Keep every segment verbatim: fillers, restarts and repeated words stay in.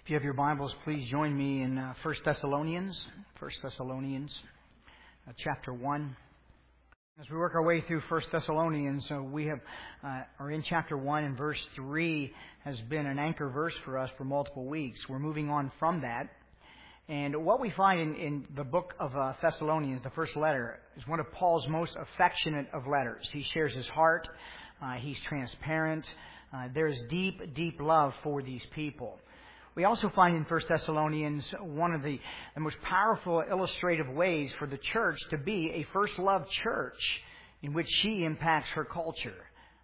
If you have your Bibles, please join me in uh, First Thessalonians, First Thessalonians, uh, chapter one. As we work our way through First Thessalonians, so we have uh, are in chapter one, and verse three has been an anchor verse for us for multiple weeks. We're moving on from that. And what we find in, in the book of uh, Thessalonians, the first letter, is one of Paul's most affectionate of letters. He shares his heart. Uh, he's transparent. Uh, there's deep, deep love for these people. We also find in First Thessalonians one of the, the most powerful illustrative ways for the church to be a first love church in which she impacts her culture.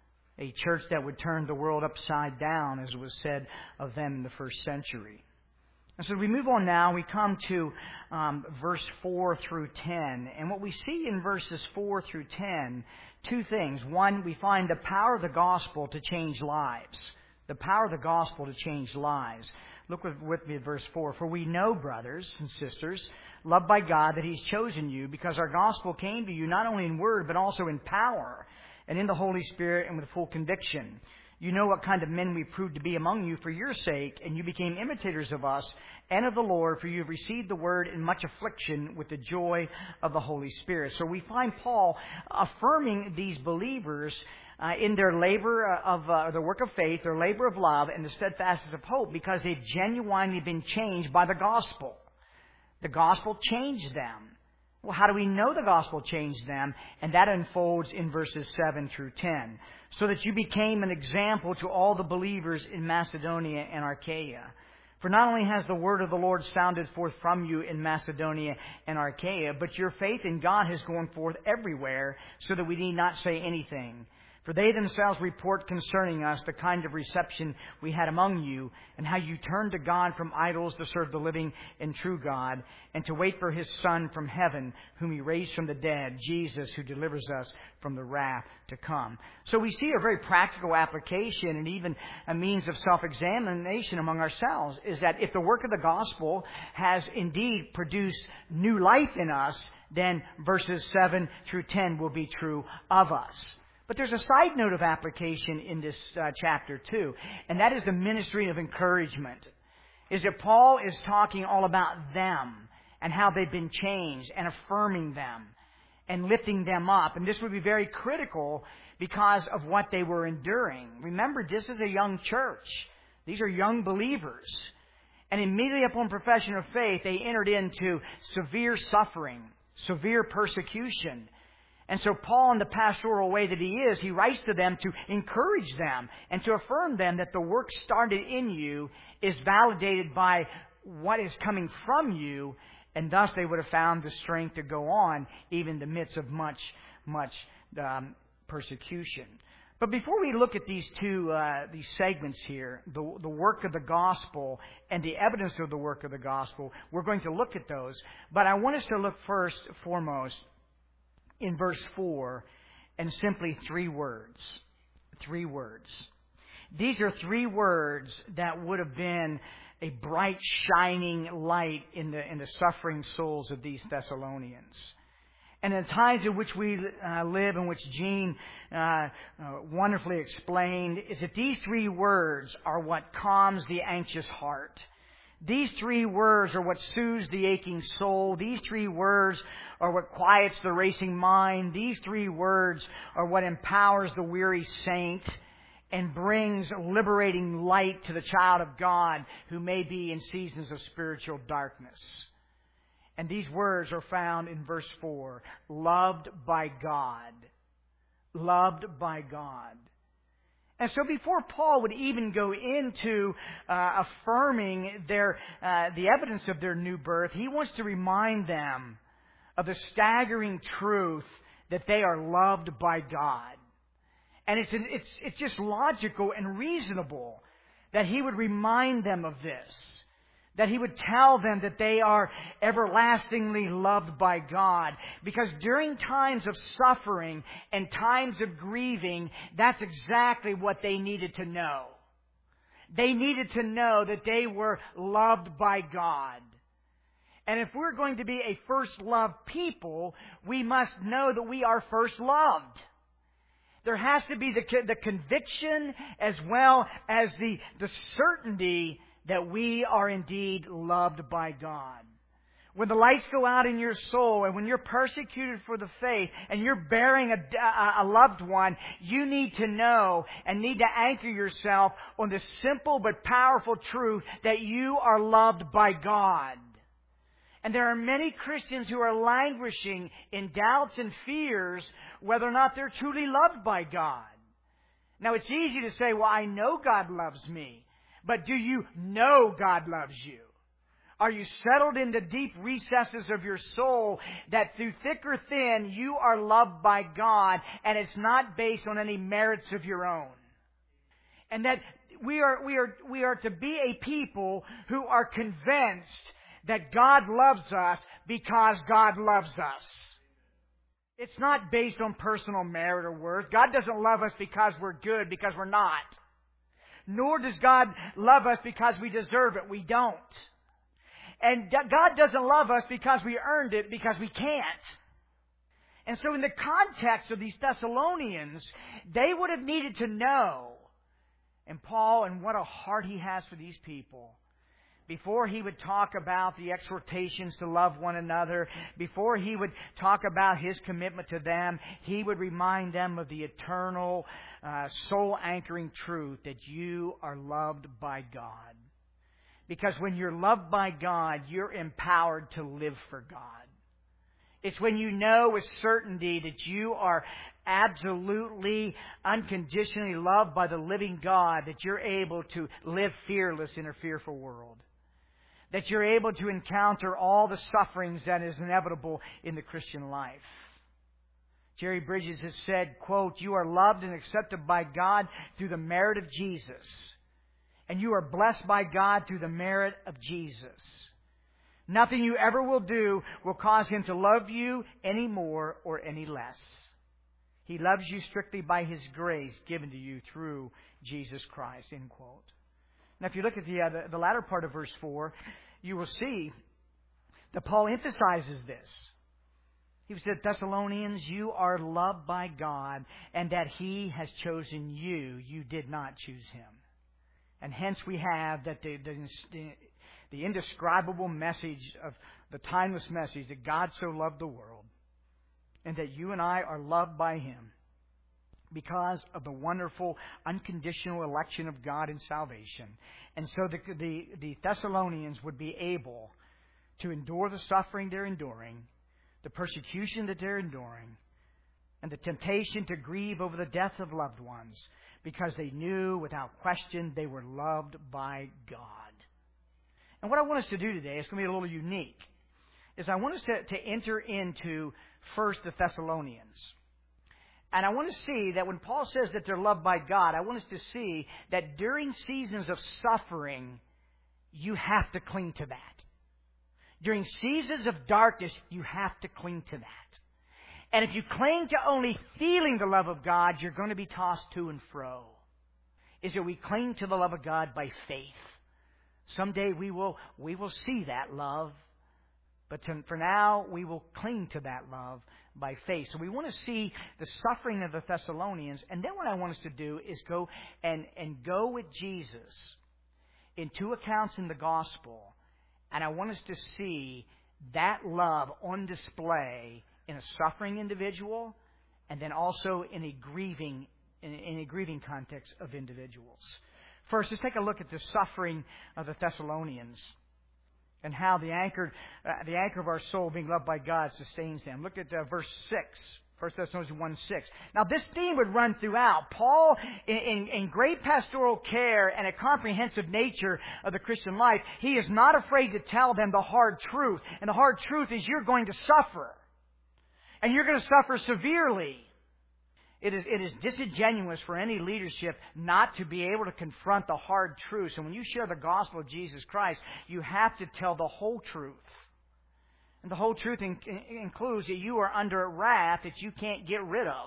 A church that would turn the world upside down, as was said of them in the first century. And so we move on now. We come to um, verse four through ten. And what we see in verses four through ten, two things. One, we find the power of the gospel to change lives. The power of the gospel to change lives. Look with, with me at verse four. For we know, brothers and sisters, loved by God, that He's chosen you, because our gospel came to you not only in word, but also in power, and in the Holy Spirit, and with full conviction. You know what kind of men we proved to be among you for your sake, and you became imitators of us and of the Lord, for you have received the word in much affliction with the joy of the Holy Spirit. So we find Paul affirming these believers Uh, in their labor of uh, the work of faith, their labor of love, and the steadfastness of hope, because they've genuinely been changed by the gospel. The gospel changed them. Well, how do we know the gospel changed them? And that unfolds in verses seven through ten. So that you became an example to all the believers in Macedonia and Achaia. For not only has the word of the Lord sounded forth from you in Macedonia and Achaia, but your faith in God has gone forth everywhere, so that we need not say anything. For they themselves report concerning us the kind of reception we had among you, and how you turned to God from idols to serve the living and true God, and to wait for His Son from heaven, whom He raised from the dead, Jesus, who delivers us from the wrath to come. So we see a very practical application, and even a means of self-examination among ourselves, is that if the work of the gospel has indeed produced new life in us, then verses seven through ten will be true of us. But there's a side note of application in this uh, chapter too, and that is the ministry of encouragement. Is that Paul is talking all about them and how they've been changed, and affirming them and lifting them up. And this would be very critical because of what they were enduring. Remember, this is a young church. These are young believers. And immediately upon profession of faith, they entered into severe suffering, severe persecution. And so Paul, in the pastoral way that he is, he writes to them to encourage them and to affirm them that the work started in you is validated by what is coming from you, and thus they would have found the strength to go on even in the midst of much, much um, persecution. But before we look at these two uh, these segments here, the, the work of the gospel and the evidence of the work of the gospel, we're going to look at those. But I want us to look first, foremost, in verse four, and simply three words. Three words. These are three words that would have been a bright, shining light in the in the suffering souls of these Thessalonians. And in the times in which we uh, live, in which Gene uh, uh, wonderfully explained, is that these three words are what calms the anxious heart. These three words are what soothes the aching soul. These three words are what quiets the racing mind. These three words are what empowers the weary saint and brings liberating light to the child of God who may be in seasons of spiritual darkness. And these words are found in verse four. Loved by God. Loved by God. And so before Paul would even go into uh, affirming their uh, the evidence of their new birth, he wants to remind them of the staggering truth that they are loved by God. And it's it's it's just logical and reasonable that he would remind them of this. That he would tell them that they are everlastingly loved by God. Because during times of suffering and times of grieving, that's exactly what they needed to know. They needed to know that they were loved by God. And if we're going to be a first love people, we must know that we are first loved. There has to be the, the conviction as well as the, the certainty that we are indeed loved by God. When the lights go out in your soul and when you're persecuted for the faith and you're bearing a, a loved one, you need to know and need to anchor yourself on the simple but powerful truth that you are loved by God. And there are many Christians who are languishing in doubts and fears whether or not they're truly loved by God. Now, it's easy to say, well, I know God loves me. But do you know God loves you? Are you settled in the deep recesses of your soul that through thick or thin you are loved by God and it's not based on any merits of your own? And that we are, we are, we are to be a people who are convinced that God loves us because God loves us. It's not based on personal merit or worth. God doesn't love us because we're good, because we're not. Nor does God love us because we deserve it. We don't. And God doesn't love us because we earned it, because we can't. And so in the context of these Thessalonians, they would have needed to know, and Paul, and what a heart he has for these people, before he would talk about the exhortations to love one another, before he would talk about his commitment to them, he would remind them of the eternal, uh, soul-anchoring truth that you are loved by God. Because when you're loved by God, you're empowered to live for God. It's when you know with certainty that you are absolutely, unconditionally loved by the living God that you're able to live fearless in a fearful world. That you're able to encounter all the sufferings that is inevitable in the Christian life. Jerry Bridges has said, quote, "You are loved and accepted by God through the merit of Jesus. And you are blessed by God through the merit of Jesus. Nothing you ever will do will cause Him to love you any more or any less. He loves you strictly by His grace given to you through Jesus Christ," end quote. Now, if you look at the, uh, the, the latter part of verse four, you will see that Paul emphasizes this. He said, "Thessalonians, you are loved by God, and that He has chosen you. You did not choose Him." And hence we have that the, the, the indescribable message of the timeless message that God so loved the world, and that you and I are loved by Him because of the wonderful, unconditional election of God in salvation. And so the, the, the Thessalonians would be able to endure the suffering they're enduring, the persecution that they're enduring, and the temptation to grieve over the death of loved ones, because they knew without question they were loved by God. And what I want us to do today is going to be a little unique, is I want us to, to enter into first the Thessalonians. And I want to see that when Paul says that they're loved by God, I want us to see that during seasons of suffering, you have to cling to that. During seasons of darkness, you have to cling to that. And if you cling to only feeling the love of God, you're going to be tossed to and fro. Is that we cling to the love of God by faith. Someday we will, we will see that love. But to, for now, we will cling to that love by faith. So we want to see the suffering of the Thessalonians. And then what I want us to do is go and, and go with Jesus in two accounts in the gospel. And I want us to see that love on display in a suffering individual, and then also in a grieving, in, in a grieving context of individuals. First, let's take a look at the suffering of the Thessalonians and how the anchor, uh, the anchor of our soul, being loved by God, sustains them. Look at uh, verse six. First Thessalonians one six. Now, this theme would run throughout. Paul, in, in, in great pastoral care and a comprehensive nature of the Christian life, he is not afraid to tell them the hard truth. And the hard truth is you're going to suffer. And you're going to suffer severely. It is, it is disingenuous for any leadership not to be able to confront the hard truths. And when you share the gospel of Jesus Christ, you have to tell the whole truth. And the whole truth in, in, includes that you are under wrath that you can't get rid of.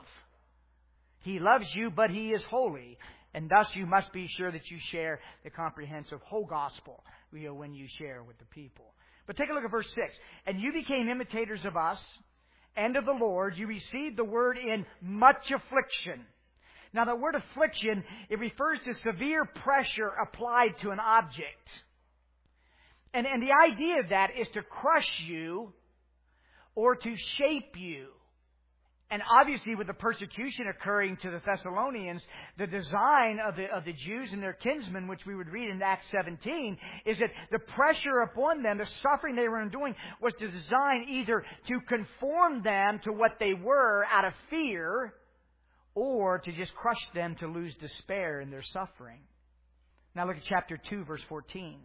He loves you, but He is holy. And thus you must be sure that you share the comprehensive whole gospel, you know, when you share with the people. But take a look at verse six. "And you became imitators of us and of the Lord. You received the word in much affliction." Now, the word affliction, it refers to severe pressure applied to an object. And, and the idea of that is to crush you or to shape you. And obviously, with the persecution occurring to the Thessalonians, the design of the, of the Jews and their kinsmen, which we would read in Acts seventeen, is that the pressure upon them, the suffering they were enduring, was to design either to conform them to what they were out of fear, or to just crush them to lose despair in their suffering. Now look at chapter two, verse fourteen.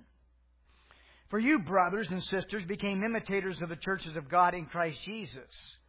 For you, brothers and sisters, became imitators of the churches of God in Christ Jesus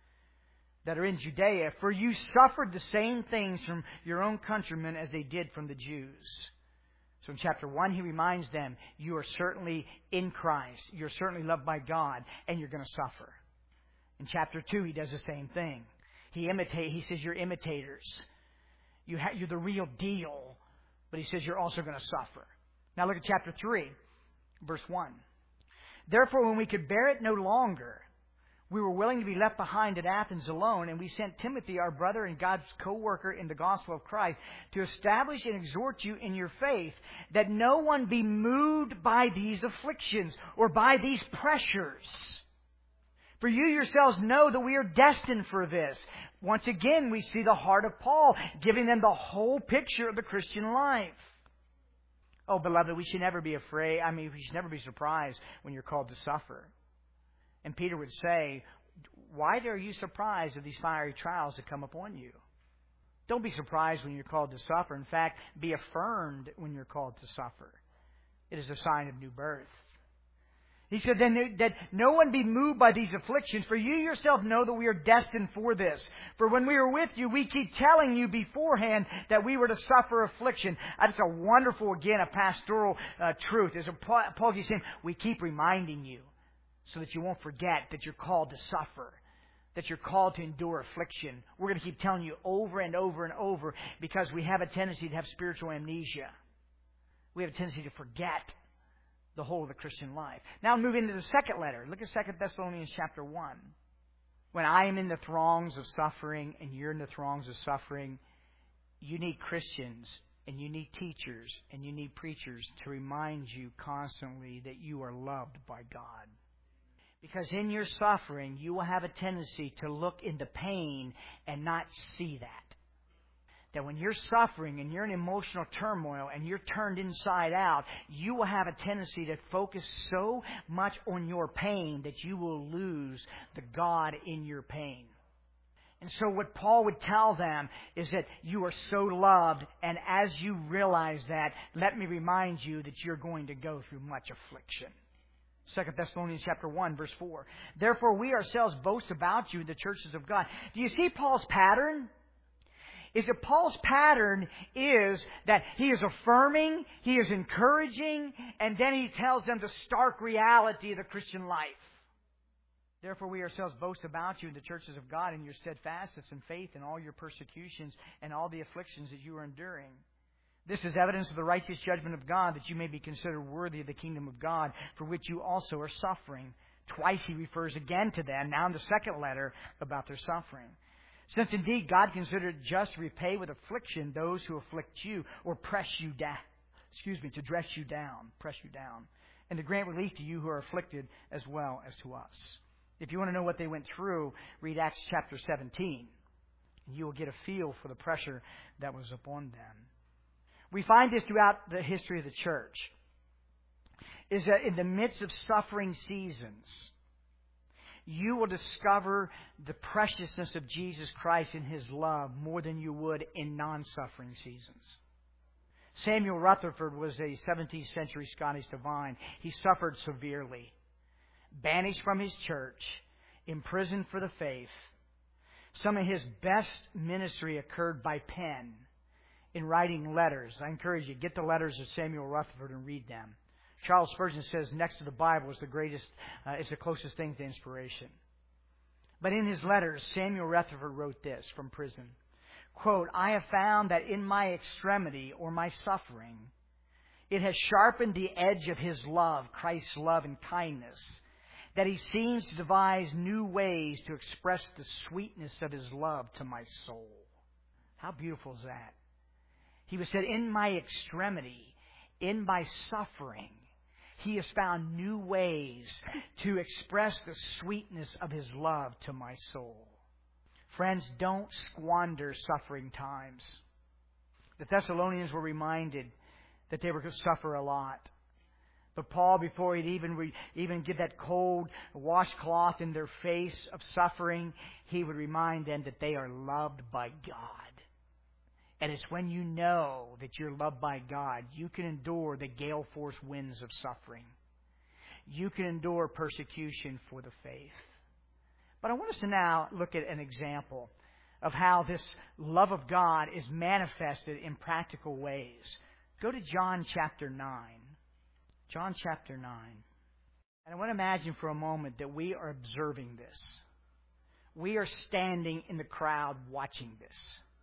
that are in Judea, for you suffered the same things from your own countrymen as they did from the Jews. So in chapter one, he reminds them, you are certainly in Christ, you're certainly loved by God, and you're going to suffer. In chapter two, he does the same thing. He imitate. He says, you're imitators. You ha- you're the real deal, but he says you're also going to suffer. Now look at chapter three, verse one. Therefore, when we could bear it no longer, we were willing to be left behind at Athens alone, and we sent Timothy, our brother and God's co-worker in the gospel of Christ, to establish and exhort you in your faith, that no one be moved by these afflictions or by these pressures. For you yourselves know that we are destined for this. Once again, we see the heart of Paul, giving them the whole picture of the Christian life. Oh, beloved, we should never be afraid. I mean, we should never be surprised when you're called to suffer. And Peter would say, why are you surprised at these fiery trials that come upon you? Don't be surprised when you're called to suffer. In fact, be affirmed when you're called to suffer. It is a sign of new birth. He said, then that no one be moved by these afflictions, for you yourself know that we are destined for this. For when we are with you, we keep telling you beforehand that we were to suffer affliction. That's a wonderful, again, a pastoral uh, truth. As a, Paul is saying, we keep reminding you so that you won't forget that you're called to suffer, that you're called to endure affliction. We're going to keep telling you over and over and over because we have a tendency to have spiritual amnesia. We have a tendency to forget the whole of the Christian life. Now move into the second letter. Look at Second Thessalonians chapter one. When I am in the throngs of suffering and you're in the throngs of suffering, you need Christians and you need teachers and you need preachers to remind you constantly that you are loved by God. Because in your suffering, you will have a tendency to look into pain and not see that. That when you're suffering and you're in emotional turmoil and you're turned inside out, you will have a tendency to focus so much on your pain that you will lose the God in your pain. And so what Paul would tell them is that you are so loved, and as you realize that, let me remind you that you're going to go through much affliction. Second Thessalonians chapter one, verse four. Therefore we ourselves boast about you, the churches of God. Do you see Paul's pattern? Is that Paul's pattern is that he is affirming, he is encouraging, and then he tells them the stark reality of the Christian life. Therefore we ourselves boast about you in the churches of God in your steadfastness and faith in all your persecutions and all the afflictions that you are enduring. This is evidence of the righteous judgment of God, that you may be considered worthy of the kingdom of God, for which you also are suffering. Twice he refers again to them, now in the second letter, about their suffering. Since indeed God considered it just to repay with affliction those who afflict you or press you down, excuse me, to dress you down, press you down, and to grant relief to you who are afflicted as well as to us. If you want to know what they went through, read Acts chapter seventeen, and you will get a feel for the pressure that was upon them. We find this throughout the history of the church, is that in the midst of suffering seasons, you will discover the preciousness of Jesus Christ and His love more than you would in non-suffering seasons. Samuel Rutherford was a seventeenth century Scottish divine. He suffered severely, banished from his church, imprisoned for the faith. Some of his best ministry occurred by pen, in writing letters. I encourage you, get the letters of Samuel Rutherford and read them. Charles Spurgeon says next to the Bible is the greatest, uh, is the closest thing to inspiration. But in his letters, Samuel Rutherford wrote this from prison. Quote, I have found that in my extremity or my suffering, it has sharpened the edge of His love, Christ's love and kindness, that He seems to devise new ways to express the sweetness of His love to my soul. How beautiful is that? He was said, in my extremity, in my suffering, He has found new ways to express the sweetness of His love to my soul. Friends, don't squander suffering times. The Thessalonians were reminded that they were going to suffer a lot. But Paul, before he'd even re, even get that cold washcloth in their face of suffering, he would remind them that they are loved by God. And it's when you know that you're loved by God, you can endure the gale force winds of suffering. You can endure persecution for the faith. But I want us to now look at an example of how this love of God is manifested in practical ways. Go to John chapter nine. John chapter nine. And I want to imagine for a moment that we are observing this. We are standing in the crowd watching this.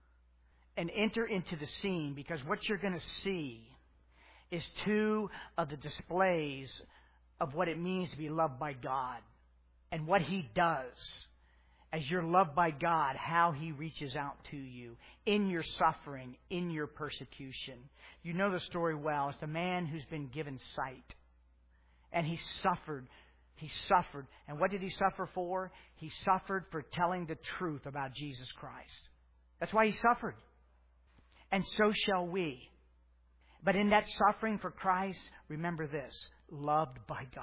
And enter into the scene, because what you're going to see is two of the displays of what it means to be loved by God and what He does as you're loved by God, how He reaches out to you in your suffering, in your persecution. You know the story well. It's the man who's been given sight. And he suffered. He suffered. And what did he suffer for? He suffered for telling the truth about Jesus Christ. That's why he suffered. And so shall we. But in that suffering for Christ, remember this, loved by God.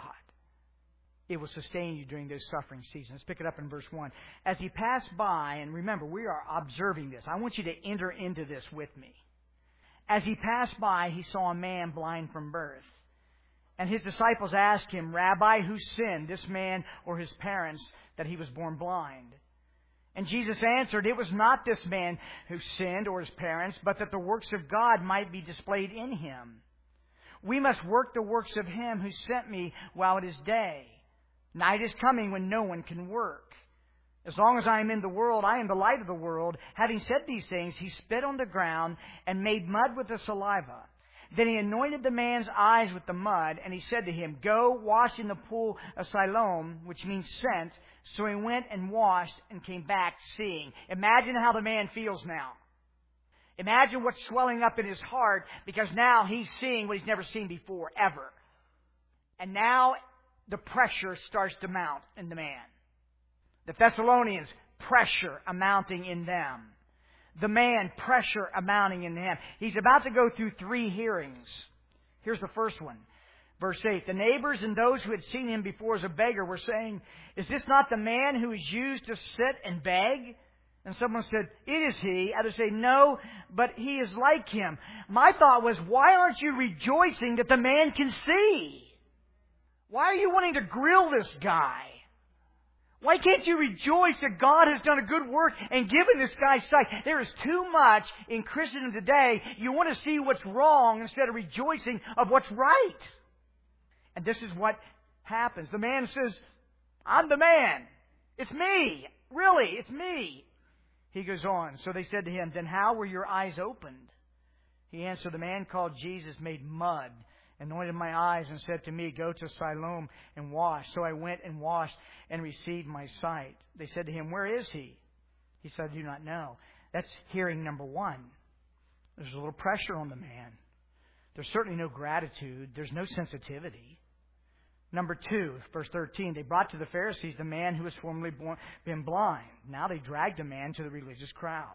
It will sustain you during those suffering seasons. Let's pick it up in verse one. As he passed by, and remember, we are observing this. I want you to enter into this with me. As he passed by, he saw a man blind from birth. And his disciples asked him, Rabbi, who sinned, this man or his parents, that he was born blind? And Jesus answered, it was not this man who sinned or his parents, but that the works of God might be displayed in him. We must work the works of Him who sent me while it is day. Night is coming when no one can work. As long as I am in the world, I am the light of the world. Having said these things, he spit on the ground and made mud with the saliva. Then he anointed the man's eyes with the mud, and he said to him, Go wash in the pool of Siloam, which means sent. So he went and washed and came back seeing. Imagine how the man feels now. Imagine what's swelling up in his heart, because now he's seeing what he's never seen before, ever. And now the pressure starts to mount in the man. The Thessalonians, pressure amounting in them. The man, pressure amounting in him. He's about to go through three hearings. Here's the first one. Verse eight. The neighbors and those who had seen him before as a beggar were saying, Is this not the man who is used to sit and beg? And someone said, It is he. Others say, No, but he is like him. My thought was, why aren't you rejoicing that the man can see? Why are you wanting to grill this guy? Why can't you rejoice that God has done a good work and given this guy sight? There is too much in Christendom today. You want to see what's wrong instead of rejoicing of what's right. And this is what happens. The man says, I'm the man. It's me. Really, it's me. He goes on. So they said to him, Then how were your eyes opened? He answered, The man called Jesus made mud, anointed my eyes, and said to me, Go to Siloam and wash. So I went and washed and received my sight. They said to him, Where is he? He said, I do not know. That's hearing number one. There's a little pressure on the man. There's certainly no gratitude. There's no sensitivity. Number two, verse thirteen, they brought to the Pharisees the man who was formerly born, been blind. Now they dragged the man to the religious crowd.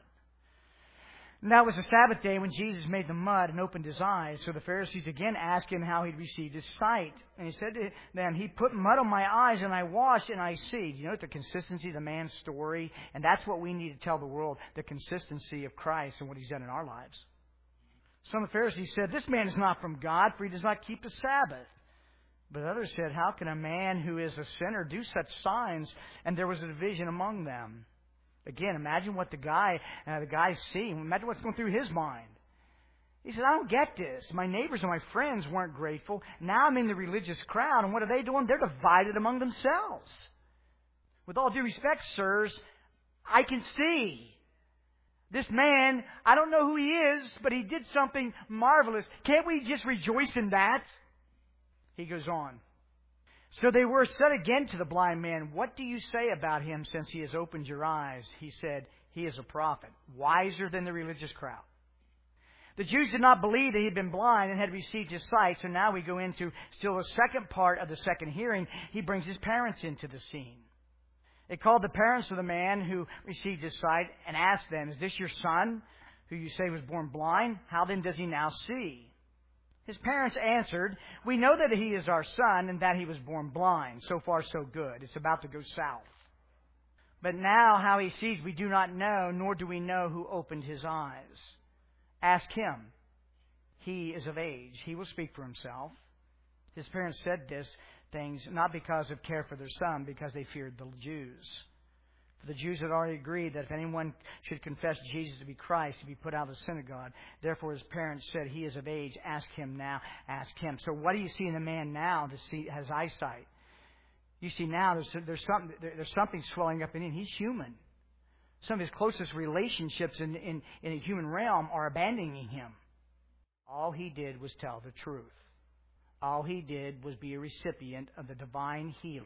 Now it was the Sabbath day when Jesus made the mud and opened his eyes. So the Pharisees again asked him how he'd received his sight. And he said to them, He put mud on my eyes and I washed and I see. Do you know the consistency of the man's story? And that's what we need to tell the world, the consistency of Christ and what He's done in our lives. Some of the Pharisees said, This man is not from God, for he does not keep the Sabbath. But others said, How can a man who is a sinner do such signs? And there was a division among them. Again, imagine what the guy, uh, the guy's seeing. Imagine what's going through his mind. He said, I don't get this. My neighbors and my friends weren't grateful. Now I'm in the religious crowd, and what are they doing? They're divided among themselves. With all due respect, sirs, I can see. This man, I don't know who he is, but he did something marvelous. Can't we just rejoice in that? He goes on. So they were said again to the blind man, What do you say about him since he has opened your eyes? He said, He is a prophet, wiser than the religious crowd. The Jews did not believe that he had been blind and had received his sight. So now we go into still the second part of the second hearing. He brings his parents into the scene. They called the parents of the man who received his sight and asked them, "Is this your son, who you say was born blind? How then does he now see?" His parents answered, "We know that he is our son and that he was born blind. So far, so good. It's about to go south. But now how he sees we do not know, nor do we know who opened his eyes. Ask him. He is of age. He will speak for himself." His parents said these things not because of care for their son, because they feared the Jews. For the Jews had already agreed that if anyone should confess Jesus to be Christ, he'd be put out of the synagogue. Therefore his parents said, "He is of age. Ask him now. Ask him." So what do you see in the man now that see, has eyesight? You see now there's, there's, something, there's something swelling up in him. He's human. Some of his closest relationships in, in, in the human realm are abandoning him. All he did was tell the truth. All he did was be a recipient of the divine healer.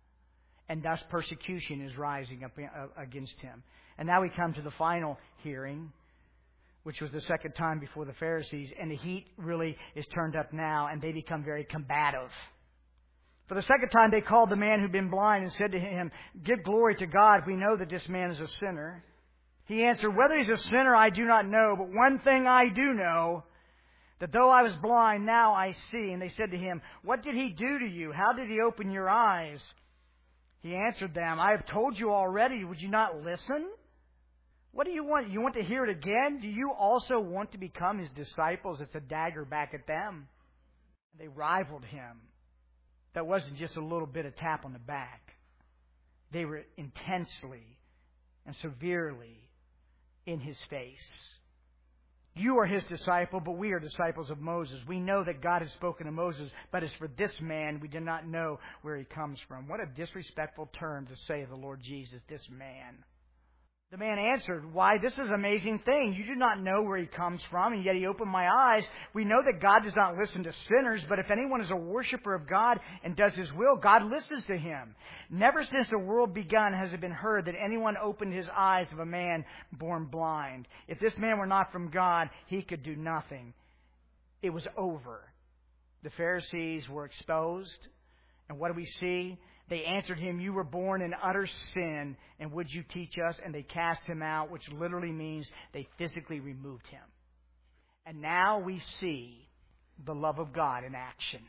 And thus persecution is rising up against him. And now we come to the final hearing, which was the second time before the Pharisees. And the heat really is turned up now, and they become very combative. For the second time, they called the man who'd been blind and said to him, "Give glory to God. We know that this man is a sinner." He answered, "Whether he's a sinner, I do not know. But one thing I do know, that though I was blind, now I see." And they said to him, "What did he do to you? How did he open your eyes?" He answered them, "I have told you already. Would you not listen? What do you want? You want to hear it again? Do you also want to become his disciples?" It's a dagger back at them. They rivaled him. That wasn't just a little bit of tap on the back. They were intensely and severely in his face. "You are his disciple, but we are disciples of Moses. We know that God has spoken to Moses, but as for this man, we do not know where he comes from." What a disrespectful term to say of the Lord Jesus, this man. The man answered, "Why, this is an amazing thing. You do not know where he comes from, and yet he opened my eyes. We know that God does not listen to sinners, but if anyone is a worshiper of God and does his will, God listens to him. Never since the world begun has it been heard that anyone opened his eyes of a man born blind. If this man were not from God, he could do nothing." It was over. The Pharisees were exposed. And what do we see? They answered him, "You were born in utter sin, and would you teach us?" And they cast him out, which literally means they physically removed him. And now we see the love of God in action.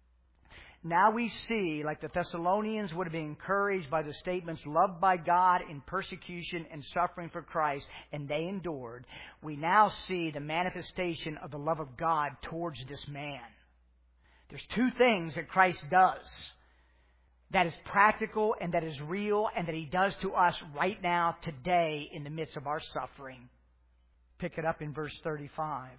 Now we see, like the Thessalonians would have been encouraged by the statements, loved by God in persecution and suffering for Christ, and they endured. We now see the manifestation of the love of God towards this man. There's two things that Christ does that is practical and that is real and that he does to us right now, today, in the midst of our suffering. Pick it up in verse thirty-five.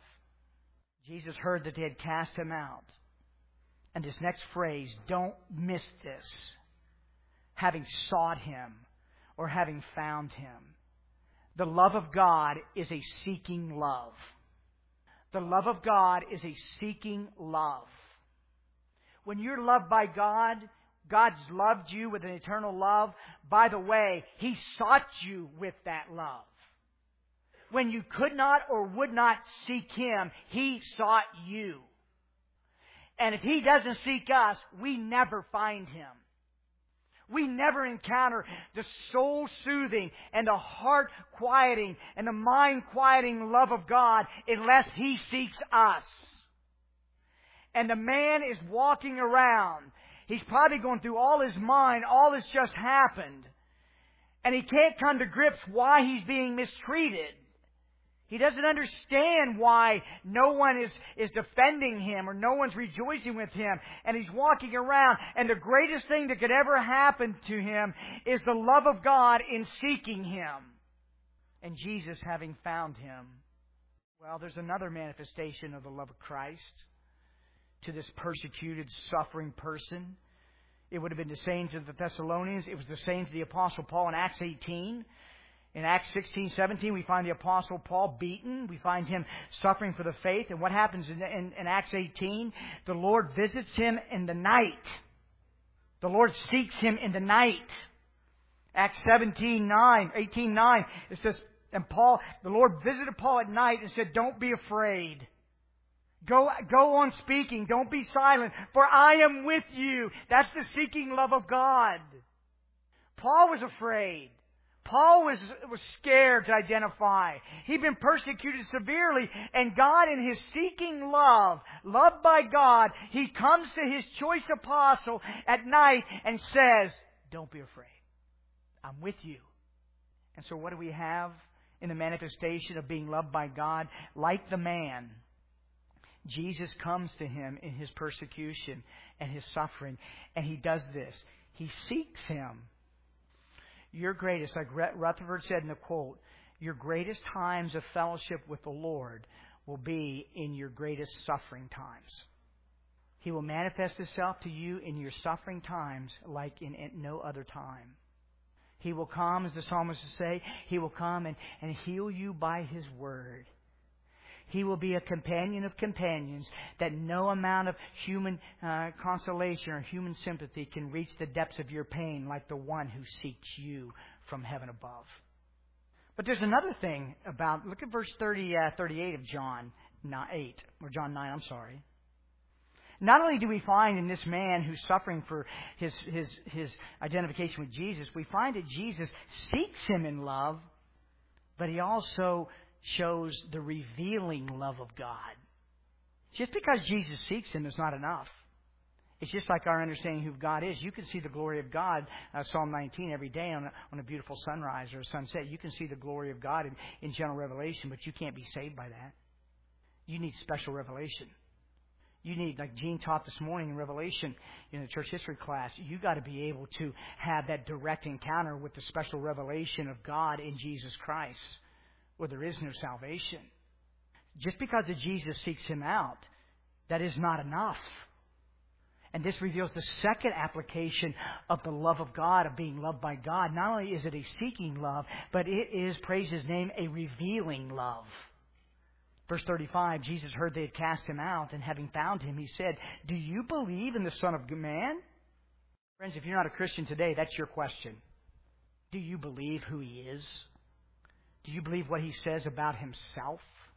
Jesus heard that they had cast him out. And this next phrase, don't miss this. Having sought him or having found him. The love of God is a seeking love. The love of God is a seeking love. When you're loved by God, God's loved you with an eternal love. By the way, he sought you with that love. When you could not or would not seek him, he sought you. And if he doesn't seek us, we never find him. We never encounter the soul-soothing and the heart-quieting and the mind-quieting love of God unless he seeks us. And the man is walking around. He's probably going through all his mind, all that's just happened. And he can't come to grips why he's being mistreated. He doesn't understand why no one is, is defending him or no one's rejoicing with him. And he's walking around. And the greatest thing that could ever happen to him is the love of God in seeking him. And Jesus having found him. Well, there's another manifestation of the love of Christ to this persecuted, suffering person. It would have been the same to the Thessalonians. It was the same to the Apostle Paul in Acts eighteen. In Acts sixteen, seventeen, we find the Apostle Paul beaten. We find him suffering for the faith. And what happens in, in, in Acts eighteen? The Lord visits him in the night. The Lord seeks him in the night. Acts seventeen, nine, eighteen, nine, it says, And Paul, the Lord visited Paul at night and said, don't be afraid. Go, go on speaking. Don't be silent, for I am with you. That's the seeking love of God. Paul was afraid. Paul was, was scared to identify. He'd been persecuted severely, and God, in His seeking love, loved by God, He comes to His choice apostle at night and says, don't be afraid. I'm with you. And so what do we have in the manifestation of being loved by God? Like the man, Jesus comes to him in his persecution and his suffering, and He does this. He seeks him. Your greatest, like Rutherford said in the quote, your greatest times of fellowship with the Lord will be in your greatest suffering times. He will manifest Himself to you in your suffering times like in no other time. He will come, as the psalmist will say, He will come and, and heal you by His word. He will be a companion of companions that no amount of human uh, consolation or human sympathy can reach the depths of your pain like the one who seeks you from heaven above. But there's another thing about, look at verse thirty, uh, thirty-eight of John eight, or John nine, I'm sorry. Not only do we find in this man who's suffering for his, his, his identification with Jesus, we find that Jesus seeks him in love, but He also shows the revealing love of God. Just because Jesus seeks him is not enough. It's just like our understanding who God is. You can see the glory of God, uh, Psalm nineteen, every day on a, on a beautiful sunrise or a sunset. You can see the glory of God in, in general revelation, but you can't be saved by that. You need special revelation. You need, like Gene taught this morning in Revelation in the church history class, you got to be able to have that direct encounter with the special revelation of God in Jesus Christ, where there is no salvation. Just because the Jesus seeks him out, that is not enough. And this reveals the second application of the love of God, of being loved by God. Not only is it a seeking love, but it is, praise His name, a revealing love. Verse thirty-five, Jesus heard they had cast him out, and having found him, He said, do you believe in the Son of Man? Friends, if you're not a Christian today, that's your question. Do you believe who He is? Do you believe what He says about Himself?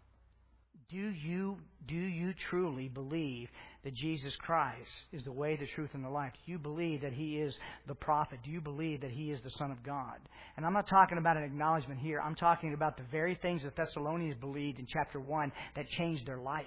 Do you, do you truly believe that Jesus Christ is the way, the truth, and the life? Do you believe that He is the prophet? Do you believe that He is the Son of God? And I'm not talking about an acknowledgement here. I'm talking about the very things that Thessalonians believed in chapter one that changed their life.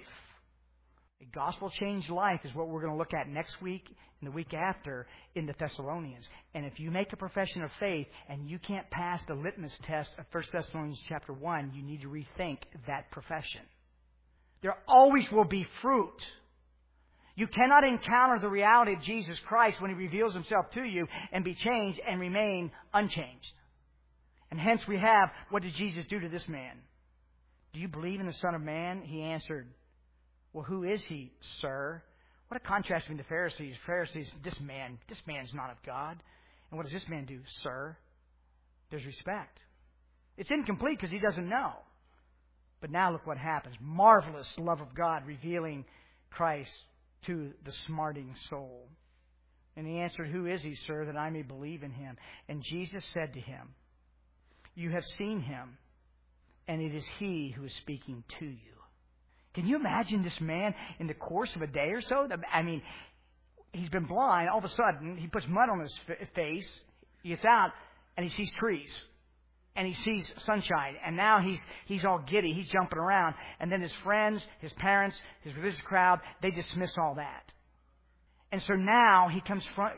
A gospel-changed life is what we're going to look at next week and the week after in the Thessalonians. And if you make a profession of faith and you can't pass the litmus test of First Thessalonians chapter one, you need to rethink that profession. There always will be fruit. You cannot encounter the reality of Jesus Christ when He reveals Himself to you and be changed and remain unchanged. And hence we have, what did Jesus do to this man? Do you believe in the Son of Man? He answered, well, who is He, sir? What a contrast between the Pharisees. Pharisees, this man, this man's not of God. And what does this man do, sir? There's respect. It's incomplete because he doesn't know. But now look what happens. Marvelous love of God revealing Christ to the smarting soul. And he answered, who is He, sir, that I may believe in Him? And Jesus said to him, you have seen Him, and it is He who is speaking to you. Can you imagine this man in the course of a day or so? I mean, he's been blind. All of a sudden, he puts mud on his face. He gets out, and he sees trees. And he sees sunshine. And now he's he's all giddy. He's jumping around. And then his friends, his parents, his religious crowd, they dismiss all that. And so now he comes front,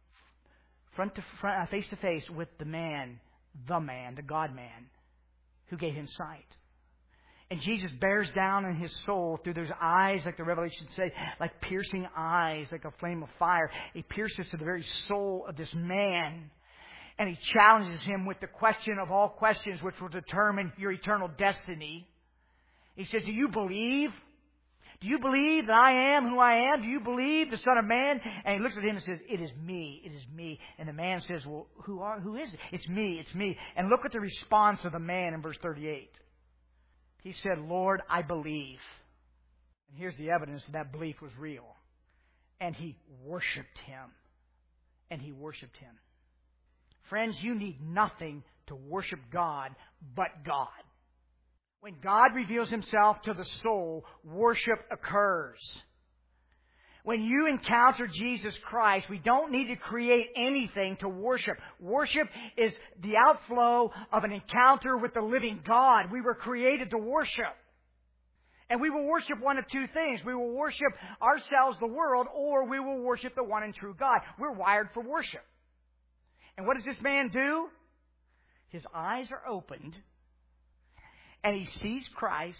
front to front, uh, face to face with the man, the man, the God-man, who gave him sight. And Jesus bears down in his soul through those eyes, like the Revelation says, like piercing eyes, like a flame of fire. He pierces to the very soul of this man. And He challenges him with the question of all questions which will determine your eternal destiny. He says, do you believe? Do you believe that I am who I am? Do you believe the Son of Man? And He looks at him and says, it is me. It is me. And the man says, well, who are, who is it? It's me. It's me. And look at the response of the man in verse thirty-eight. He said, Lord, I believe. And here's the evidence that that belief was real. And he worshiped Him. And he worshiped Him. Friends, you need nothing to worship God but God. When God reveals Himself to the soul, worship occurs. When you encounter Jesus Christ, we don't need to create anything to worship. Worship is the outflow of an encounter with the living God. We were created to worship. And we will worship one of two things. We will worship ourselves, the world, or we will worship the one and true God. We're wired for worship. And what does this man do? His eyes are opened, and he sees Christ,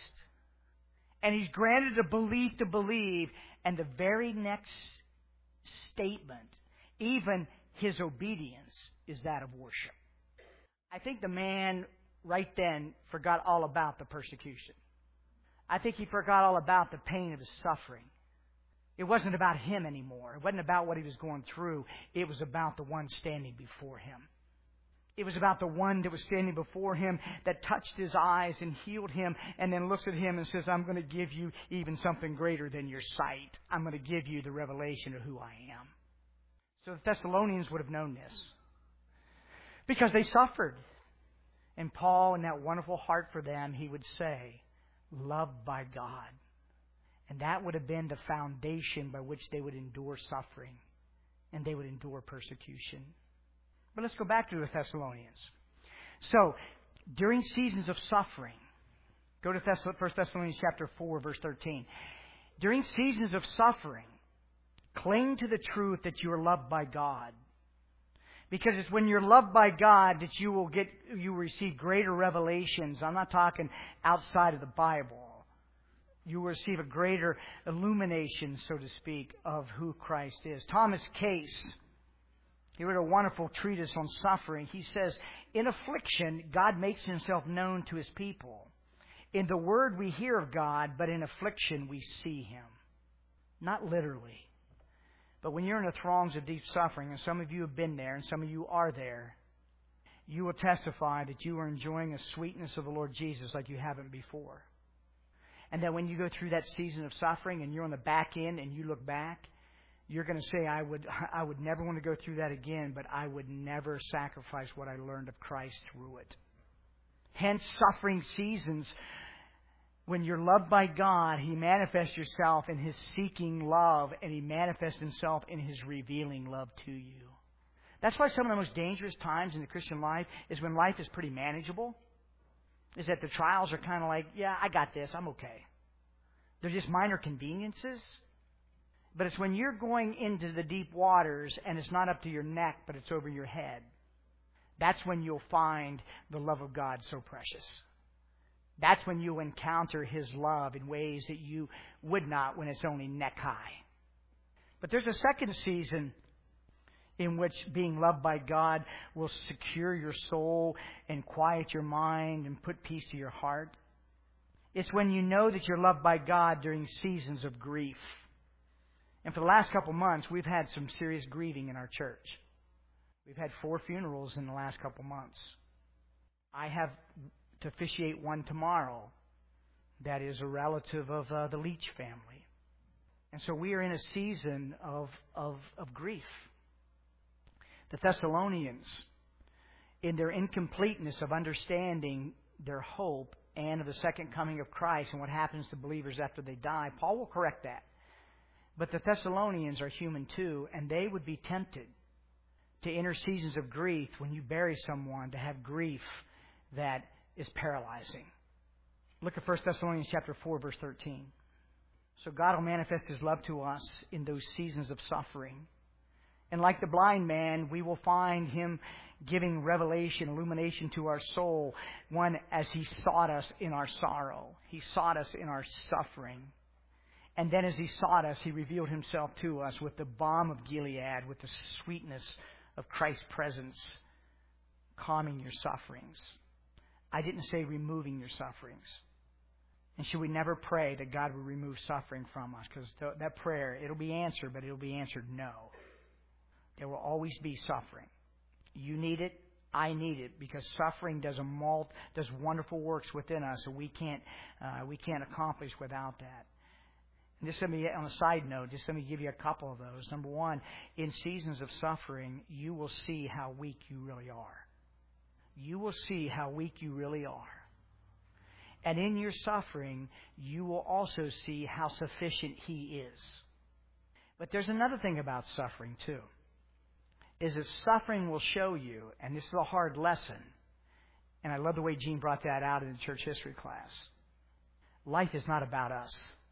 and he's granted a belief to believe. And the very next statement, even his obedience, is that of worship. I think the man right then forgot all about the persecution. I think he forgot all about the pain of his suffering. It wasn't about him anymore. It wasn't about what he was going through. It was about the one standing before him. It was about the one that was standing before him that touched his eyes and healed him and then looks at him and says, I'm going to give you even something greater than your sight. I'm going to give you the revelation of who I am. So the Thessalonians would have known this because they suffered. And Paul, in that wonderful heart for them, he would say, loved by God. And that would have been the foundation by which they would endure suffering and they would endure persecution. But let's go back to the Thessalonians. So, during seasons of suffering, go to First Thessalonians chapter four, verse thirteen. During seasons of suffering, cling to the truth that you are loved by God. Because it's when you're loved by God that you will get, you will receive greater revelations. I'm not talking outside of the Bible. You will receive a greater illumination, so to speak, of who Christ is. Thomas Case, he wrote a wonderful treatise on suffering. He says, in affliction, God makes Himself known to His people. In the Word we hear of God, but in affliction we see Him. Not literally. But when you're in the throngs of deep suffering, and some of you have been there, and some of you are there, you will testify that you are enjoying a sweetness of the Lord Jesus like you haven't before. And that when you go through that season of suffering and you're on the back end and you look back, you're going to say, I would I would never want to go through that again, but I would never sacrifice what I learned of Christ through it. Hence, suffering seasons, when you're loved by God, He manifests Himself in His seeking love, and He manifests Himself in His revealing love to you. That's why some of the most dangerous times in the Christian life is when life is pretty manageable, is that the trials are kind of like, yeah, I got this, I'm okay. They're just minor conveniences. But it's when you're going into the deep waters and it's not up to your neck, but it's over your head. That's when you'll find the love of God so precious. That's when you'll encounter His love in ways that you would not when it's only neck high. But there's a second season in which being loved by God will secure your soul and quiet your mind and put peace to your heart. It's when you know that you're loved by God during seasons of grief. And for the last couple months, we've had some serious grieving in our church. We've had four funerals in the last couple months. I have to officiate one tomorrow that is a relative of uh, the Leach family. And so we are in a season of, of, of grief. The Thessalonians, in their incompleteness of understanding their hope and of the second coming of Christ and what happens to believers after they die, Paul will correct that. But the Thessalonians are human too, and they would be tempted to enter seasons of grief when you bury someone, to have grief that is paralyzing. Look at First Thessalonians chapter four, verse thirteen. So God will manifest His love to us in those seasons of suffering. And like the blind man, we will find Him giving revelation, illumination to our soul, one as He sought us in our sorrow. He sought us in our suffering. And then as He sought us, He revealed Himself to us with the balm of Gilead, with the sweetness of Christ's presence, calming your sufferings. I didn't say removing your sufferings. And should we never pray that God will remove suffering from us? Because that prayer, it'll be answered, but it'll be answered no. There will always be suffering. You need it. I need it, because suffering does a mult, does wonderful works within us, and we can't uh, we can't accomplish without that. And just let me, on a side note, just let me give you a couple of those. Number one, in seasons of suffering, you will see how weak you really are. You will see how weak you really are. And in your suffering, you will also see how sufficient He is. But there's another thing about suffering, too, is that suffering will show you, and this is a hard lesson, and I love the way Gene brought that out in the church history class. Life is not about us.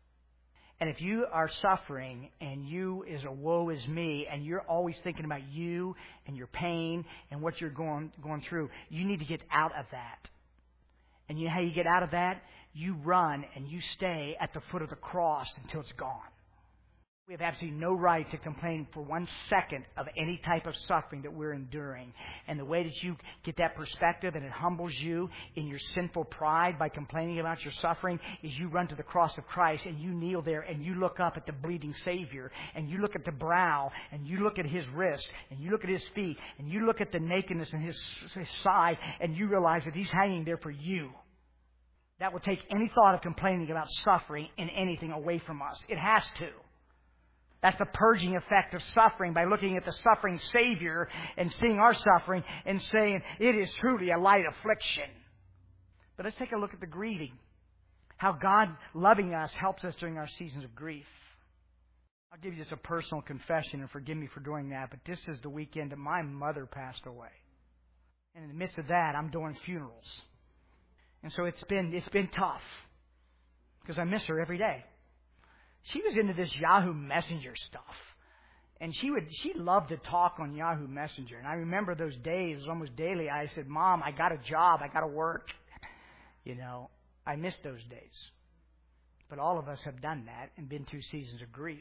And if you are suffering and you is a woe is me and you're always thinking about you and your pain and what you're going going through, you need to get out of that. And you know how you get out of that? You run and you stay at the foot of the cross until it's gone. We have absolutely no right to complain for one second of any type of suffering that we're enduring. And the way that you get that perspective and it humbles you in your sinful pride by complaining about your suffering is you run to the cross of Christ and you kneel there and you look up at the bleeding Savior and you look at the brow and you look at His wrist and you look at His feet and you look at the nakedness in His, his side and you realize that He's hanging there for you. That will take any thought of complaining about suffering in anything away from us. It has to. That's the purging effect of suffering, by looking at the suffering Savior and seeing our suffering and saying, it is truly a light affliction. But let's take a look at the grieving. How God loving us helps us during our seasons of grief. I'll give you just a personal confession, and forgive me for doing that, but this is the weekend that my mother passed away. And in the midst of that, I'm doing funerals. And so it's been it's been tough because I miss her every day. She was into this Yahoo Messenger stuff. And she would she loved to talk on Yahoo Messenger. And I remember those days, almost daily, I said, Mom, I got a job, I got to work. You know, I miss those days. But all of us have done that and been through seasons of grief.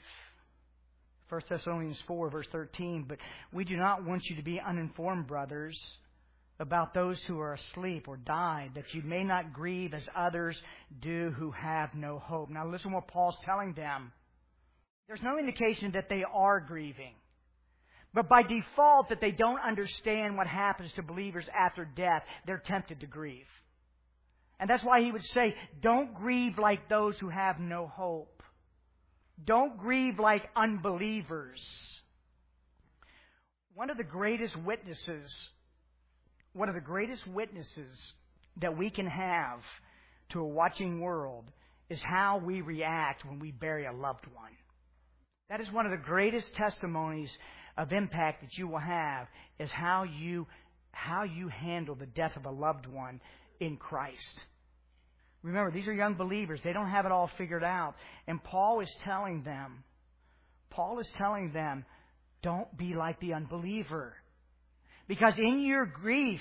First Thessalonians four, verse thirteen, but we do not want you to be uninformed, brothers, about those who are asleep or died, that you may not grieve as others do who have no hope. Now listen to what Paul's telling them. There's no indication that they are grieving. But by default, that they don't understand what happens to believers after death, they're tempted to grieve. And that's why he would say, don't grieve like those who have no hope. Don't grieve like unbelievers. One of the greatest witnesses One of the greatest witnesses that we can have to a watching world is how we react when we bury a loved one. That is one of the greatest testimonies of impact that you will have, is how you how you handle the death of a loved one in Christ. Remember, these are young believers. They don't have it all figured out. And Paul is telling them, Paul is telling them, don't be like the unbeliever. Because in your grief,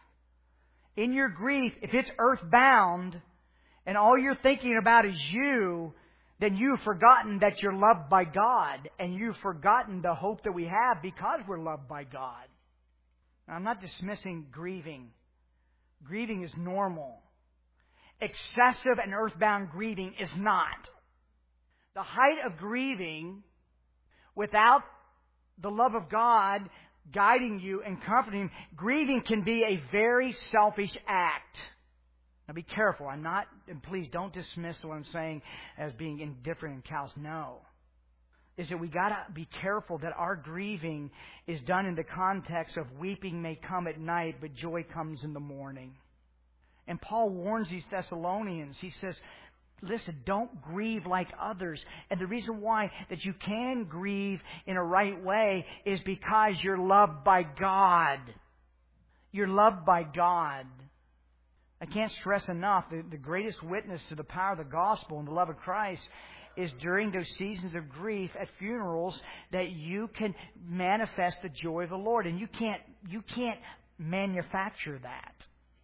in your grief, if it's earthbound and all you're thinking about is you, then you've forgotten that you're loved by God, and you've forgotten the hope that we have because we're loved by God. Now, I'm not dismissing grieving. Grieving is normal. Excessive and earthbound grieving is not. The height of grieving without the love of God guiding you and comforting, grieving can be a very selfish act. Now be careful. I'm not, and please don't dismiss what I'm saying as being indifferent and callous. No. Is that we got to be careful that our grieving is done in the context of weeping may come at night, but joy comes in the morning. And Paul warns these Thessalonians. He says, listen, don't grieve like others. And the reason why that you can grieve in a right way is because you're loved by God. You're loved by God. I can't stress enough that the greatest witness to the power of the gospel and the love of Christ is during those seasons of grief at funerals, that you can manifest the joy of the Lord. And you can't, you can't manufacture that.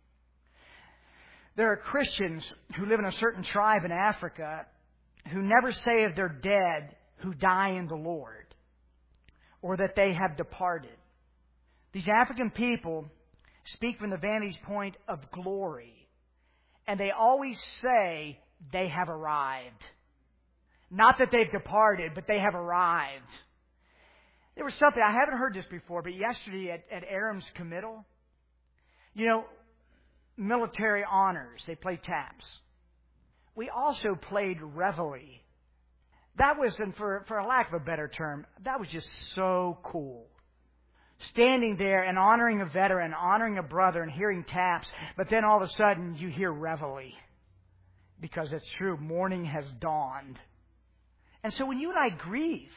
There are Christians who live in a certain tribe in Africa who never say of their dead who die in the Lord, or that they have departed. These African people speak from the vantage point of glory, and they always say they have arrived. Not that they've departed, but they have arrived. There was something, I haven't heard this before, but yesterday at, at Aram's committal, you know, military honors, they play taps. We also played reveille. That was, and for, for a lack of a better term, that was just so cool. Standing there and honoring a veteran, honoring a brother and hearing taps, but then all of a sudden you hear reveille. Because it's true, morning has dawned. And so when you and I grieve,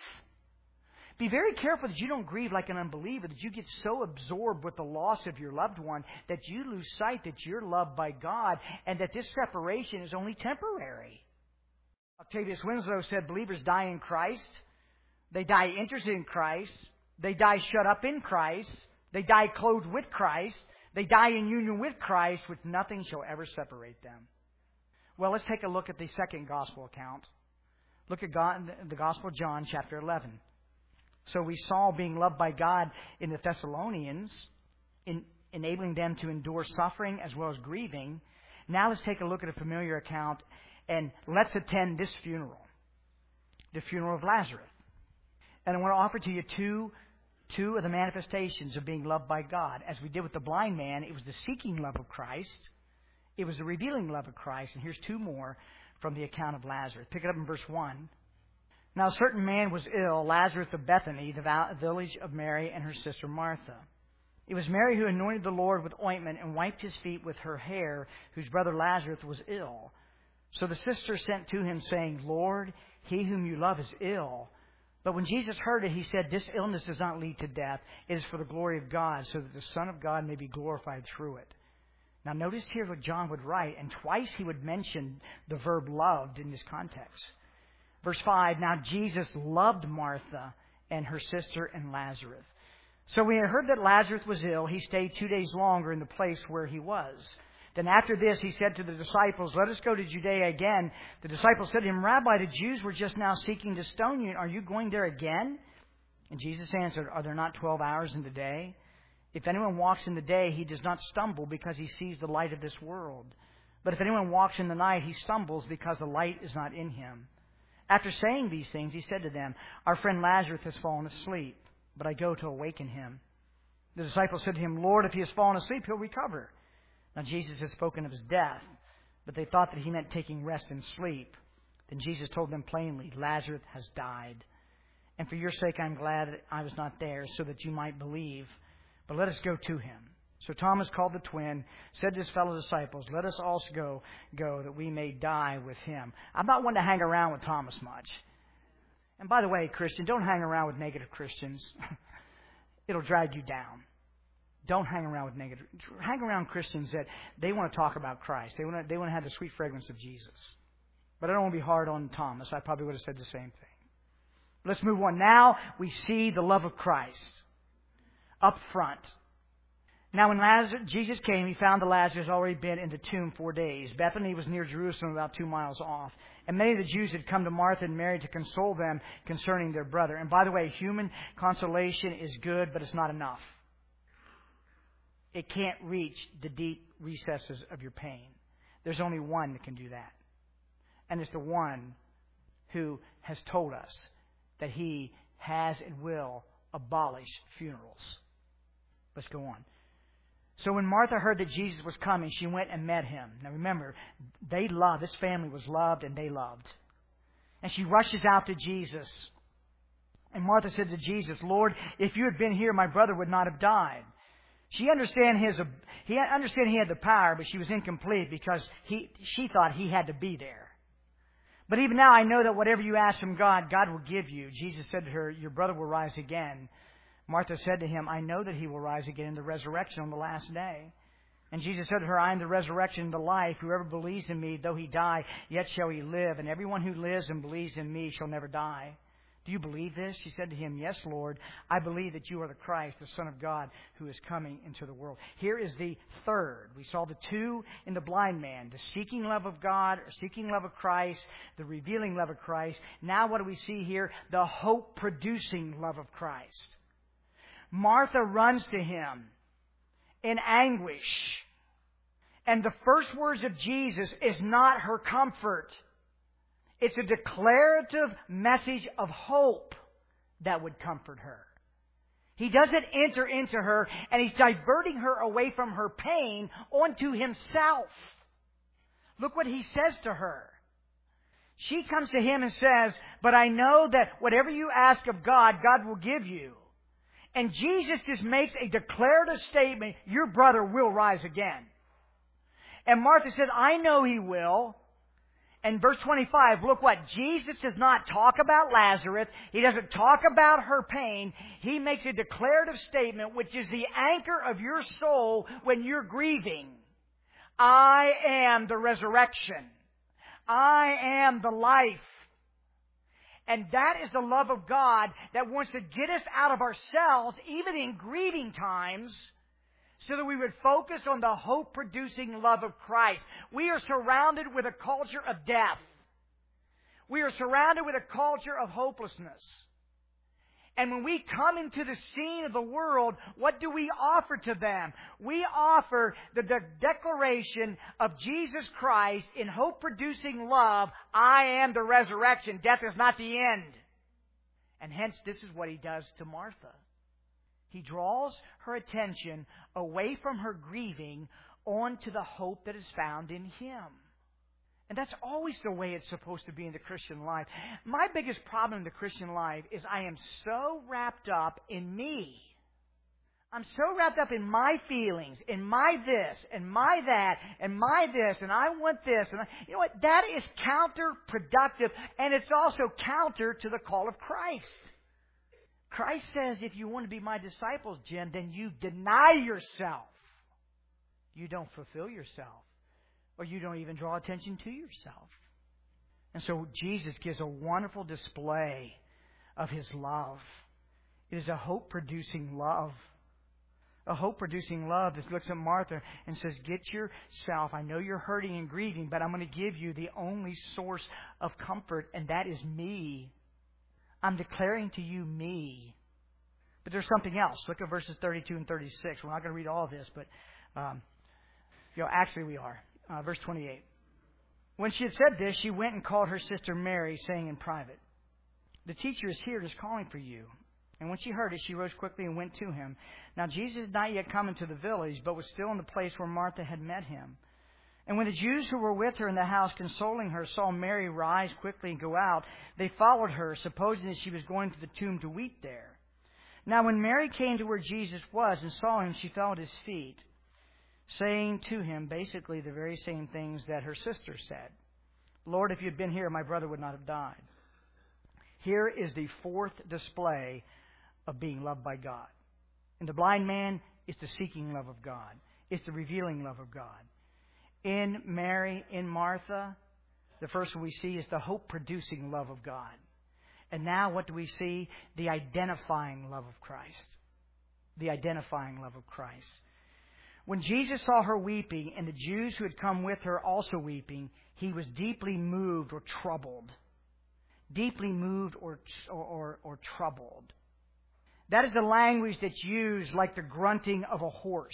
be very careful that you don't grieve like an unbeliever, that you get so absorbed with the loss of your loved one that you lose sight that you're loved by God and that this separation is only temporary. Octavius Winslow said believers die in Christ. They die interested in Christ. They die shut up in Christ. They die clothed with Christ. They die in union with Christ, with nothing shall ever separate them. Well, let's take a look at the second gospel account. Look at God, the Gospel of John, chapter eleven. So we saw being loved by God in the Thessalonians, in enabling them to endure suffering as well as grieving. Now let's take a look at a familiar account, and let's attend this funeral, the funeral of Lazarus. And I want to offer to you two, two of the manifestations of being loved by God. As we did with the blind man, it was the seeking love of Christ. It was the revealing love of Christ. And here's two more from the account of Lazarus. Pick it up in verse one. Now a certain man was ill, Lazarus of Bethany, the village of Mary and her sister Martha. It was Mary who anointed the Lord with ointment and wiped his feet with her hair, whose brother Lazarus was ill. So the sister sent to him, saying, Lord, he whom you love is ill. But when Jesus heard it, he said, this illness does not lead to death. It is for the glory of God, so that the Son of God may be glorified through it. Now notice here what John would write, and twice he would mention the verb loved in this context. Verse five, now Jesus loved Martha and her sister and Lazarus. So when he heard that Lazarus was ill, he stayed two days longer in the place where he was. Then after this, he said to the disciples, let us go to Judea again. The disciples said to him, Rabbi, the Jews were just now seeking to stone you. Are you going there again? And Jesus answered, are there not twelve hours in the day? If anyone walks in the day, he does not stumble because he sees the light of this world. But if anyone walks in the night, he stumbles because the light is not in him. After saying these things, he said to them, our friend Lazarus has fallen asleep, but I go to awaken him. The disciples said to him, Lord, if he has fallen asleep, he'll recover. Now Jesus had spoken of his death, but they thought that he meant taking rest and sleep. Then Jesus told them plainly, Lazarus has died. And for your sake I'm glad that I was not there, so that you might believe. But let us go to him. So Thomas called the twin, said to his fellow disciples, let us also go, go that we may die with him. I'm not one to hang around with Thomas much. And by the way, Christian, don't hang around with negative Christians. It'll drag you down. Don't hang around with negative. Hang around Christians that they want to talk about Christ. They want to, they want to have the sweet fragrance of Jesus. But I don't want to be hard on Thomas. I probably would have said the same thing. Let's move on. Now we see the love of Christ up front. Now when Lazarus, Jesus came, he found that Lazarus had already been in the tomb four days. Bethany was near Jerusalem, about two miles off. And many of the Jews had come to Martha and Mary to console them concerning their brother. And by the way, human consolation is good, but it's not enough. It can't reach the deep recesses of your pain. There's only one that can do that. And it's the one who has told us that he has and will abolish funerals. Let's go on. So when Martha heard that Jesus was coming, she went and met him. Now remember, they loved, this family was loved and they loved. And she rushes out to Jesus. And Martha said to Jesus, Lord, if you had been here, my brother would not have died. She understand his, he understand he had the power, but she was incomplete because he, she thought he had to be there. But even now I know that whatever you ask from God, God will give you. Jesus said to her, your brother will rise again. Martha said to him, I know that he will rise again in the resurrection on the last day. And Jesus said to her, I am the resurrection and the life. Whoever believes in me, though he die, yet shall he live. And everyone who lives and believes in me shall never die. Do you believe this? She said to him, yes, Lord. I believe that you are the Christ, the Son of God, who is coming into the world. Here is the third. We saw the two in the blind man, the seeking love of God, or seeking love of Christ, the revealing love of Christ. Now what do we see here? The hope-producing love of Christ. Martha runs to him in anguish. And the first words of Jesus is not her comfort. It's a declarative message of hope that would comfort her. He doesn't enter into her, and he's diverting her away from her pain onto himself. Look what he says to her. She comes to him and says, but I know that whatever you ask of God, God will give you. And Jesus just makes a declarative statement, your brother will rise again. And Martha says, I know he will. And verse twenty-five, look what, Jesus does not talk about Lazarus. He doesn't talk about her pain. He makes a declarative statement, which is the anchor of your soul when you're grieving. I am the resurrection. I am the life. And that is the love of God that wants to get us out of ourselves, even in grieving times, so that we would focus on the hope-producing love of Christ. We are surrounded with a culture of death. We are surrounded with a culture of hopelessness. And when we come into the scene of the world, what do we offer to them? We offer the de- declaration of Jesus Christ in hope-producing love. I am the resurrection. Death is not the end. And hence, this is what he does to Martha. He draws her attention away from her grieving onto the hope that is found in Him. And that's always the way it's supposed to be in the Christian life. My biggest problem in the Christian life is I am so wrapped up in me. I'm so wrapped up in my feelings, in my this, and my that, and my this, and I want this. And I, you know what? That is counterproductive, and it's also counter to the call of Christ. Christ says, if you want to be my disciples, Jen, then you deny yourself. You don't fulfill yourself. Or you don't even draw attention to yourself. And so Jesus gives a wonderful display of His love. It is a hope-producing love. A hope-producing love that looks at Martha and says, get yourself. I know you're hurting and grieving, but I'm going to give you the only source of comfort, and that is me. I'm declaring to you me. But there's something else. Look at verses thirty-two and thirty-six. We're not going to read all of this, but um, you know, actually we are. Uh, verse twenty-eight. When she had said this, she went and called her sister Mary, saying in private, the teacher is here and is calling for you. And when she heard it, she rose quickly and went to him. Now Jesus had not yet come into the village, but was still in the place where Martha had met him. And when the Jews who were with her in the house, consoling her, saw Mary rise quickly and go out, they followed her, supposing that she was going to the tomb to weep there. Now when Mary came to where Jesus was and saw him, she fell at his feet, saying to him basically the very same things that her sister said. Lord, if you had been here, my brother would not have died. Here is the fourth display of being loved by God. In the blind man, it's the seeking love of God. It's the revealing love of God. In Mary, in Martha, the first one we see is the hope-producing love of God. And now what do we see? The identifying love of Christ. The identifying love of Christ. When Jesus saw her weeping and the Jews who had come with her also weeping, He was deeply moved or troubled. Deeply moved or, or, or, or troubled. That is the language that's used like the grunting of a horse.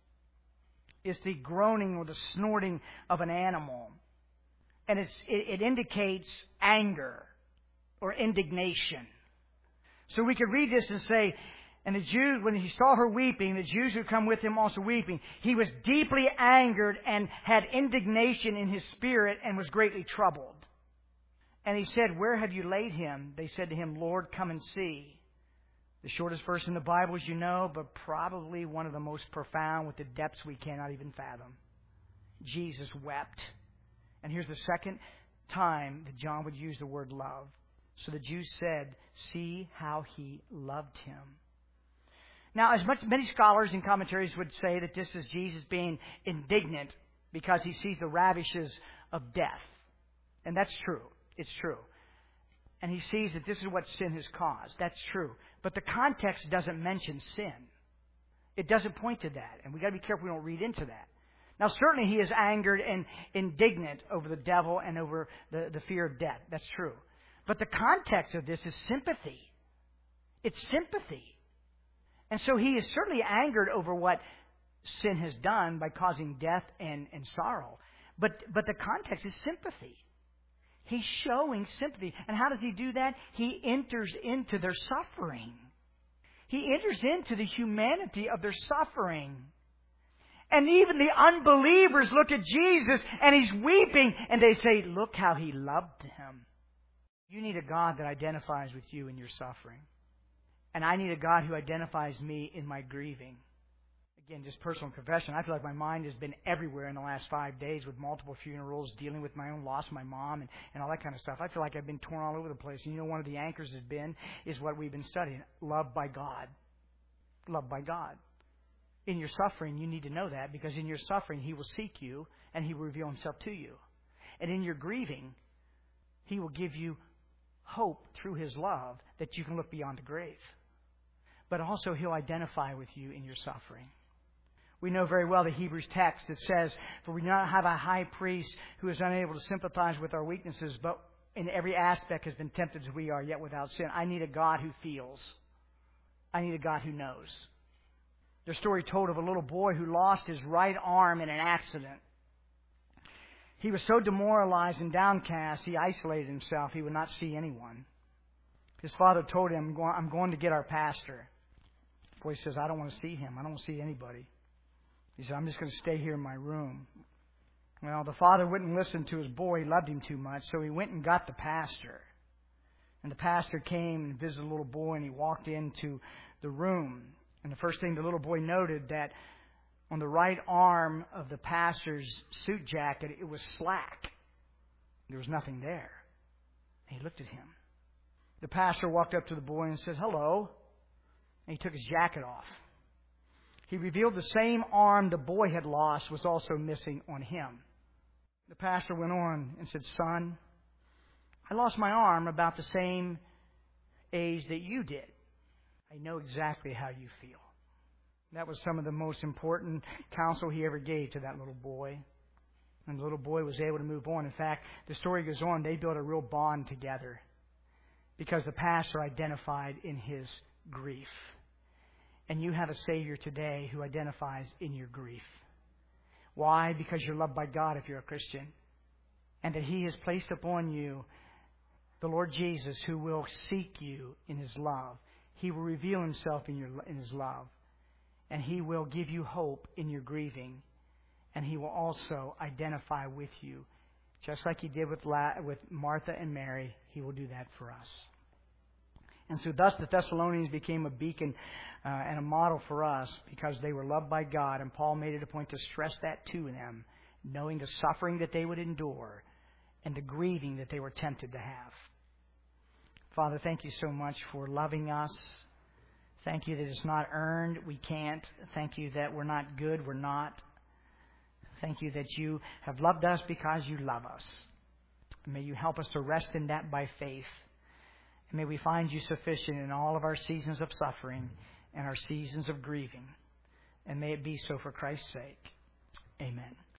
It's the groaning or the snorting of an animal. And it's, it, it indicates anger or indignation. So we could read this and say, and the Jews, when he saw her weeping, the Jews who come with him also weeping, he was deeply angered and had indignation in his spirit and was greatly troubled. And he said, where have you laid him? They said to him, Lord, come and see. The shortest verse in the Bible, as you know, but probably one of the most profound with the depths we cannot even fathom. Jesus wept. And here's the second time that John would use the word love. So the Jews said, see how he loved him. Now, as much many scholars and commentaries would say that this is Jesus being indignant because he sees the ravages of death. And that's true. It's true. And he sees that this is what sin has caused. That's true. But the context doesn't mention sin. It doesn't point to that. And we've got to be careful we don't read into that. Now, certainly he is angered and indignant over the devil and over the, the fear of death. That's true. But the context of this is sympathy. It's sympathy. And so he is certainly angered over what sin has done by causing death and, and sorrow. But, but the context is sympathy. He's showing sympathy. And how does he do that? He enters into their suffering. He enters into the humanity of their suffering. And even the unbelievers look at Jesus and He's weeping and they say, look how He loved him. You need a God that identifies with you in your suffering. And I need a God who identifies me in my grieving. Again, just personal confession. I feel like my mind has been everywhere in the last five days with multiple funerals, dealing with my own loss of my mom and, and all that kind of stuff. I feel like I've been torn all over the place. And you know, one of the anchors has been, is what we've been studying. Love by God. Love by God. In your suffering, you need to know that, because in your suffering, He will seek you and He will reveal Himself to you. And in your grieving, He will give you hope through His love that you can look beyond the grave. But also, He'll identify with you in your suffering. We know very well the Hebrews text that says, for we do not have a high priest who is unable to sympathize with our weaknesses, but in every aspect has been tempted as we are, yet without sin. I need a God who feels. I need a God who knows. There's a story told of a little boy who lost his right arm in an accident. He was so demoralized and downcast, he isolated himself. He would not see anyone. His father told him, I'm going to get our pastor. The boy says, I don't want to see him. I don't want to see anybody. He said, I'm just going to stay here in my room. Well, the father wouldn't listen to his boy. He loved him too much. So he went and got the pastor. And the pastor came and visited the little boy, and he walked into the room. And the first thing the little boy noted, that on the right arm of the pastor's suit jacket, it was slack. There was nothing there. And he looked at him. The pastor walked up to the boy and said, hello. And he took his jacket off. He revealed the same arm the boy had lost was also missing on him. The pastor went on and said, son, I lost my arm about the same age that you did. I know exactly how you feel. That was some of the most important counsel he ever gave to that little boy. And the little boy was able to move on. In fact, the story goes on, they built a real bond together because the pastor identified in his grief. And you have a Savior today who identifies in your grief. Why? Because you're loved by God if you're a Christian. And that He has placed upon you the Lord Jesus, who will seek you in His love. He will reveal Himself in your in His love. And He will give you hope in your grieving. And He will also identify with you. Just like He did with La- with Martha and Mary, He will do that for us. And so thus the Thessalonians became a beacon uh, and a model for us, because they were loved by God. And Paul made it a point to stress that to them, knowing the suffering that they would endure and the grieving that they were tempted to have. Father, thank you so much for loving us. Thank you that it's not earned. We can't. Thank you that we're not good. We're not. Thank you that you have loved us because you love us. And may you help us to rest in that by faith. And may we find you sufficient in all of our seasons of suffering and our seasons of grieving. And may it be so for Christ's sake. Amen.